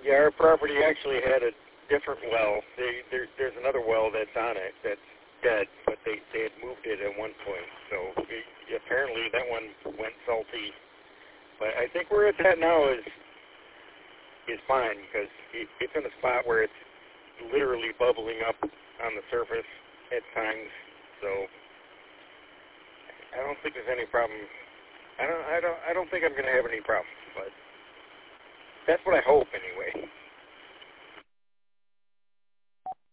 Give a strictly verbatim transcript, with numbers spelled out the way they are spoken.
Yeah, our property actually had a different well. They, there, there's another well that's on it that's dead, but they, they had moved it at one point. So it, apparently that one went salty. But I think where it's at now is is fine because it, it's in a spot where it's literally bubbling up on the surface at times. So I don't think there's any problem. I don't. I don't. I don't think I'm going to have any problems. But that's what I hope, anyway.